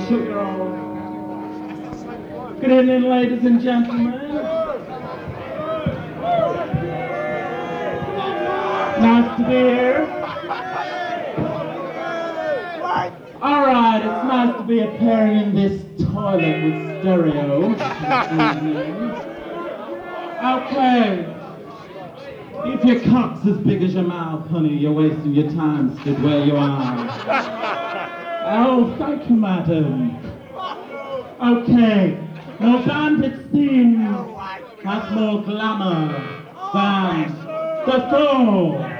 sugar. Good evening, ladies and gentlemen. Nice to be here. All right, it's nice to be appearing in this toilet with stereo this evening. Okay. If your cock's as big as your mouth, honey, you're wasting your time, sit where you are. Oh, thank you, madam. Okay. No bandit scene has more glamour than the Thor.